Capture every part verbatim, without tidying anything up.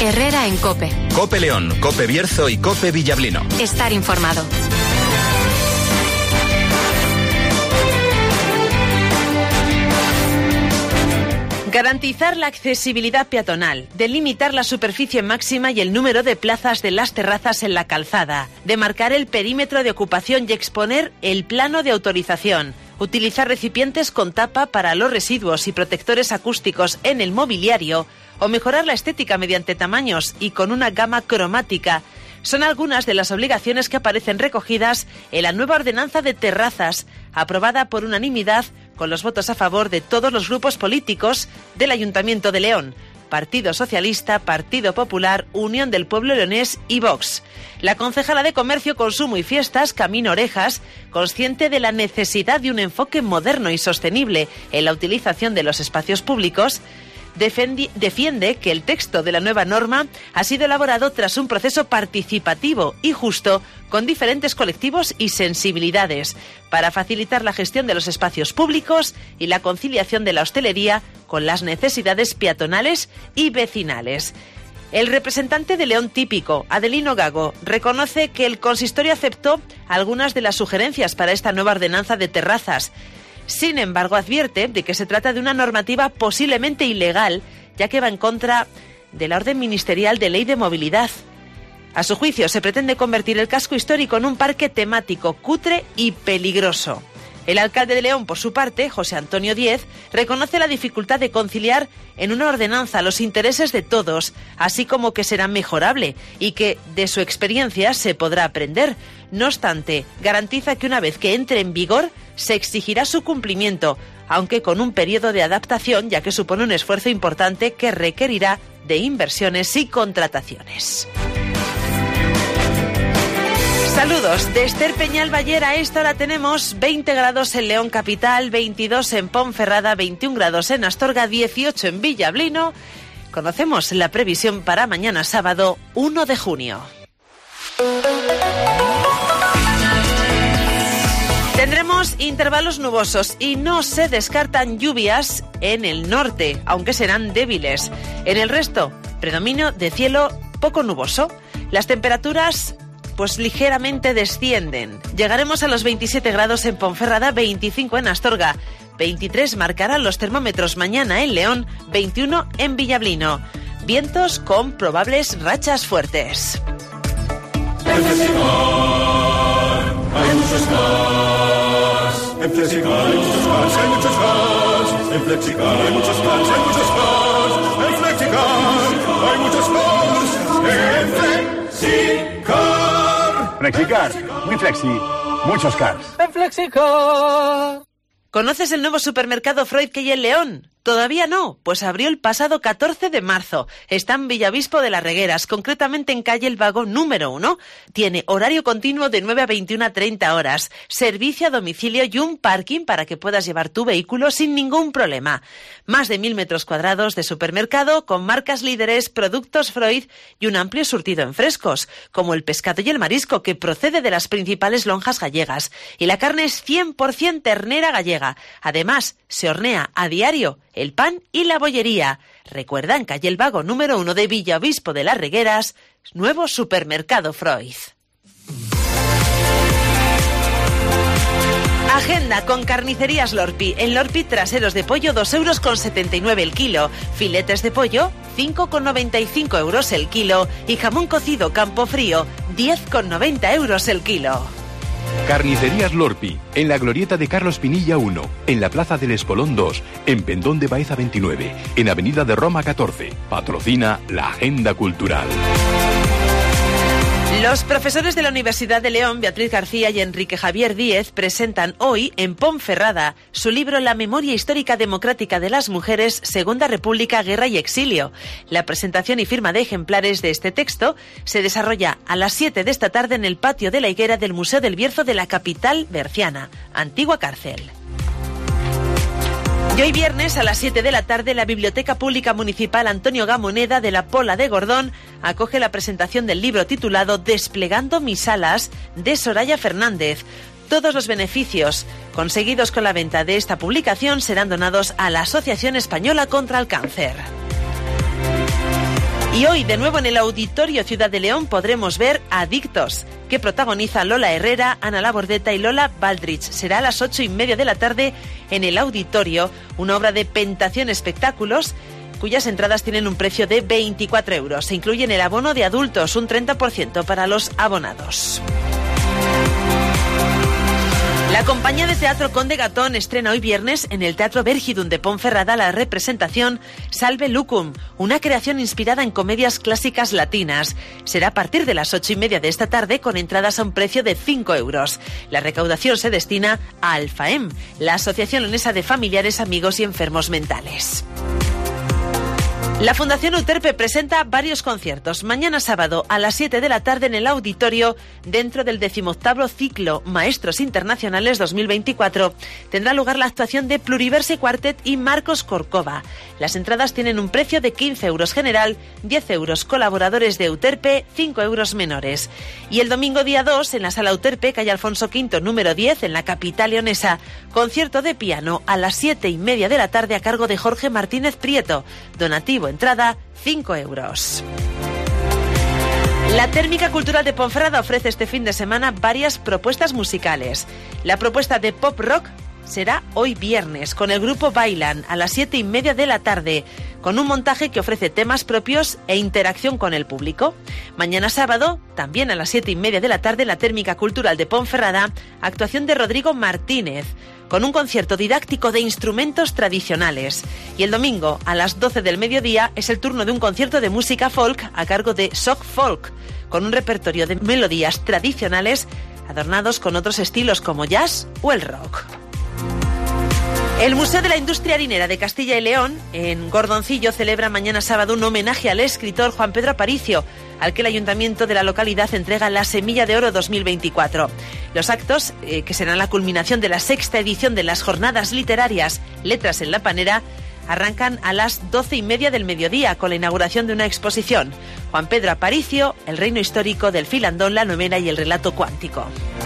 Herrera en COPE. COPE León, COPE Bierzo y COPE Villablino. Estar informado. Garantizar la accesibilidad peatonal, delimitar la superficie máxima y el número de plazas de las terrazas en la calzada, demarcar el perímetro de ocupación y exponer el plano de autorización, utilizar recipientes con tapa para los residuos y protectores acústicos en el mobiliario o mejorar la estética mediante tamaños y con una gama cromática. Son algunas de las obligaciones que aparecen recogidas en la nueva ordenanza de terrazas, aprobada por unanimidad con los votos a favor de todos los grupos políticos del Ayuntamiento de León, Partido Socialista, Partido Popular, Unión del Pueblo Leonés y Vox. La concejala de Comercio, Consumo y Fiestas, Camino Orejas, consciente de la necesidad de un enfoque moderno y sostenible en la utilización de los espacios públicos, Defendi, defiende que el texto de la nueva norma ha sido elaborado tras un proceso participativo y justo con diferentes colectivos y sensibilidades para facilitar la gestión de los espacios públicos y la conciliación de la hostelería con las necesidades peatonales y vecinales. El representante de León Típico, Adelino Gago, reconoce que el consistorio aceptó algunas de las sugerencias para esta nueva ordenanza de terrazas. Sin embargo, advierte de que se trata de una normativa posiblemente ilegal, ya que va en contra de la orden ministerial de ley de movilidad. A su juicio, se pretende convertir el casco histórico en un parque temático cutre y peligroso. El alcalde de León, por su parte, José Antonio Díez, reconoce la dificultad de conciliar en una ordenanza los intereses de todos, así como que será mejorable y que de su experiencia se podrá aprender. No obstante, garantiza que una vez que entre en vigor, se exigirá su cumplimiento, aunque con un periodo de adaptación, ya que supone un esfuerzo importante que requerirá de inversiones y contrataciones. Saludos de Esther Peñal Bayer. A esta hora tenemos veinte grados en León Capital, veintidós en Ponferrada, veintiún grados en Astorga, dieciocho en Villablino. Conocemos la previsión para mañana sábado uno de junio. Tendremos intervalos nubosos y no se descartan lluvias en el norte, aunque serán débiles. En el resto, predominio de cielo poco nuboso. Las temperaturas pues ligeramente descienden. Llegaremos a los veintisiete grados en Ponferrada, veinticinco en Astorga, veintitrés marcarán los termómetros mañana en León, veintiuno en Villablino. Vientos con probables rachas fuertes. En Flexicar hay muchos cars. En Flexicar hay muchos cars, hay muchos cars. En Flexicar hay muchos cars, hay muchos cars. En Flexicar hay muchos cars. En Flexicar. Flexicar, muy flexi, muchos cars. En Flexicar. ¿Conoces el nuevo supermercado Freud que hay en León? ¿Todavía no? Pues abrió el pasado catorce de marzo. Está en Villavispo de las Regueras, concretamente en calle El Vago número uno. Tiene horario continuo de nueve a veintiuna a treinta horas, servicio a domicilio y un parking para que puedas llevar tu vehículo sin ningún problema. Más de mil metros cuadrados de supermercado con marcas líderes, productos Freud y un amplio surtido en frescos, como el pescado y el marisco que procede de las principales lonjas gallegas. Y la carne es cien por ciento ternera gallega. Además, se hornea a diario el pan y la bollería. Recuerda, en calle El Vago número uno de Villavispo de las Regueras, nuevo supermercado Freud. Agenda con Carnicerías Lorpi. En Lorpi, traseros de pollo dos euros con setenta y nueve el kilo, filetes de pollo cinco con noventa y cinco euros el kilo y jamón cocido Campofrío diez con noventa euros el kilo. Carnicerías Lorpi, en la glorieta de Carlos Pinilla uno, en la Plaza del Espolón dos, en Pendón de Baeza veintinueve, en Avenida de Roma catorce. Patrocina la Agenda Cultural. Los profesores de la Universidad de León, Beatriz García y Enrique Javier Díez, presentan hoy en Ponferrada su libro La memoria histórica democrática de las mujeres, Segunda República, Guerra y Exilio. La presentación y firma de ejemplares de este texto se desarrolla a las siete de esta tarde en el patio de la Higuera del Museo del Bierzo de la capital berciana, antigua cárcel. Y hoy viernes a las siete de la tarde la Biblioteca Pública Municipal Antonio Gamoneda de la Pola de Gordón acoge la presentación del libro titulado Desplegando mis alas de Soraya Fernández. Todos los beneficios conseguidos con la venta de esta publicación serán donados a la Asociación Española contra el Cáncer. Y hoy, de nuevo en el Auditorio Ciudad de León, podremos ver Adictos, que protagoniza Lola Herrera, Ana Labordeta y Lola Baldrich. Será a las ocho y media de la tarde en el Auditorio, una obra de Pentación Espectáculos, cuyas entradas tienen un precio de veinticuatro euros. Se incluye en el abono de adultos, un treinta por ciento para los abonados. La compañía de teatro Conde Gatón estrena hoy viernes en el Teatro Vergidun de Ponferrada la representación Salve Lucum, una creación inspirada en comedias clásicas latinas. Será a partir de las ocho y media de esta tarde con entradas a un precio de cinco euros. La recaudación se destina a Alfaem, la Asociación Leonesa de Familiares, Amigos y Enfermos Mentales. La Fundación Euterpe presenta varios conciertos. Mañana sábado a las siete de la tarde en el Auditorio, dentro del decimoctavo ciclo Maestros Internacionales dos mil veinticuatro, tendrá lugar la actuación de Pluriverse Quartet y Marcos Corcova. Las entradas tienen un precio de quince euros general, diez euros colaboradores de Euterpe, cinco euros menores. Y el domingo día dos, en la Sala Euterpe, calle Alfonso quinto, número diez, en la capital leonesa, concierto de piano a las siete y media de la tarde a cargo de Jorge Martínez Prieto. Donativo entrada, cinco euros. La Térmica Cultural de Ponferrada ofrece este fin de semana varias propuestas musicales. La propuesta de pop rock será hoy viernes con el grupo Bailan a las siete y media de la tarde, con un montaje que ofrece temas propios e interacción con el público. Mañana sábado, también a las siete y media de la tarde, en la Térmica Cultural de Ponferrada, actuación de Rodrigo Martínez, con un concierto didáctico de instrumentos tradicionales. Y el domingo, a las doce del mediodía, es el turno de un concierto de música folk a cargo de Shock Folk, con un repertorio de melodías tradicionales adornados con otros estilos como jazz o el rock. El Museo de la Industria Harinera de Castilla y León, en Gordoncillo, celebra mañana sábado un homenaje al escritor Juan Pedro Aparicio, al que el ayuntamiento de la localidad entrega la Semilla de Oro dos mil veinticuatro. Los actos, eh, que serán la culminación de la sexta edición de las jornadas literarias Letras en la Panera, arrancan a las doce y media del mediodía con la inauguración de una exposición. Juan Pedro Aparicio, el reino histórico del filandón, la novela y el relato cuántico.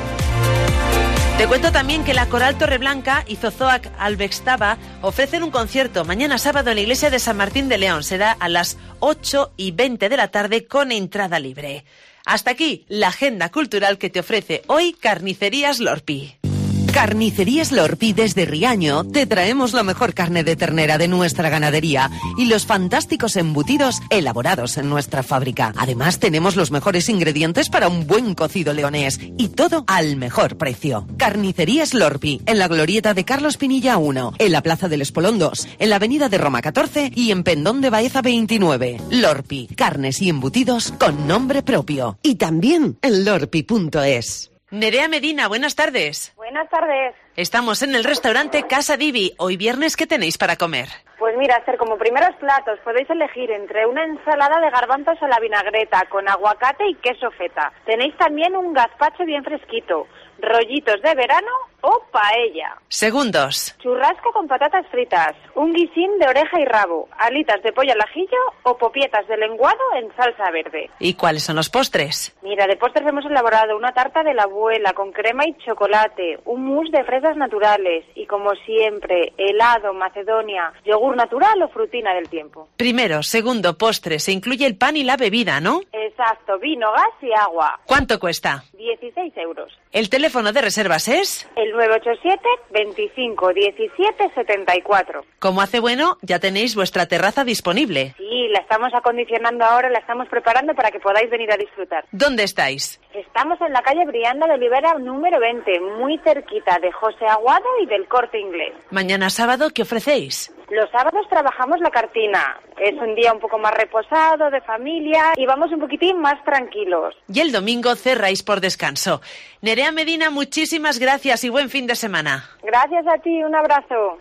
Te cuento también que la Coral Torreblanca y Zozoac Albextaba ofrecen un concierto mañana sábado en la iglesia de San Martín de León. Será a las ocho y veinte de la tarde con entrada libre. Hasta aquí la agenda cultural que te ofrece hoy Carnicerías Lorpi. Carnicerías Lorpi desde Riaño te traemos la mejor carne de ternera de nuestra ganadería y los fantásticos embutidos elaborados en nuestra fábrica. Además tenemos los mejores ingredientes para un buen cocido leonés y todo al mejor precio. Carnicerías Lorpi en la glorieta de Carlos Pinilla uno, en la Plaza del Espolón dos, en la avenida de Roma catorce y en Pendón de Baeza veintinueve. Lorpi, carnes y embutidos con nombre propio. Y también en lorpi punto es. Nerea Medina, buenas tardes. Buenas tardes. Estamos en el restaurante Casa Divi. Hoy viernes, ¿qué tenéis para comer? Pues mira, hacer como primeros platos podéis elegir entre una ensalada de garbanzos a la vinagreta con aguacate y queso feta. Tenéis también un gazpacho bien fresquito, rollitos de verano o paella. Segundos. Churrasco con patatas fritas, un guisín de oreja y rabo, alitas de pollo al ajillo o popietas de lenguado en salsa verde. ¿Y cuáles son los postres? Mira, de postres hemos elaborado una tarta de la abuela con crema y chocolate, un mousse de fresas naturales y, como siempre, helado, macedonia, yogur natural o frutina del tiempo. Primero, segundo, postre. Se incluye el pan y la bebida, ¿no? Exacto, vino, gas y agua. ¿Cuánto cuesta? dieciséis euros. ¿El teléfono de reservas es? El nueve ocho siete, veinticinco, diecisiete, setenta y cuatro. Como hace bueno, ya tenéis vuestra terraza disponible. Sí, la estamos acondicionando ahora, la estamos preparando para que podáis venir a disfrutar. ¿Dónde estáis? Estamos en la calle Brianda de Olivera número veinte, muy cerquita de José Aguado y del Corte Inglés. Mañana sábado, ¿qué ofrecéis? Los sábados trabajamos la cartina. Es un día un poco más reposado, de familia, y vamos un poquitín más tranquilos. Y el domingo cerráis por descanso. Nerea Medina, muchísimas gracias y buen fin de semana. Gracias a ti, un abrazo.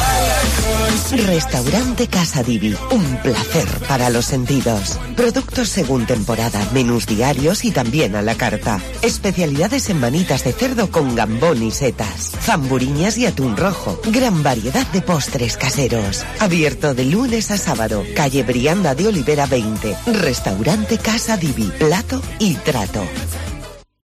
Restaurante Casa Divi, un placer para los sentidos. Productos según temporada, menús diarios y también a la carta. Especialidades en manitas de cerdo con gambón y setas, zamburiñas y atún rojo. Gran variedad de postres caseros. Abierto de lunes a sábado. Calle Brianda de Olivera veinte. Restaurante Casa Divi, plato y trato.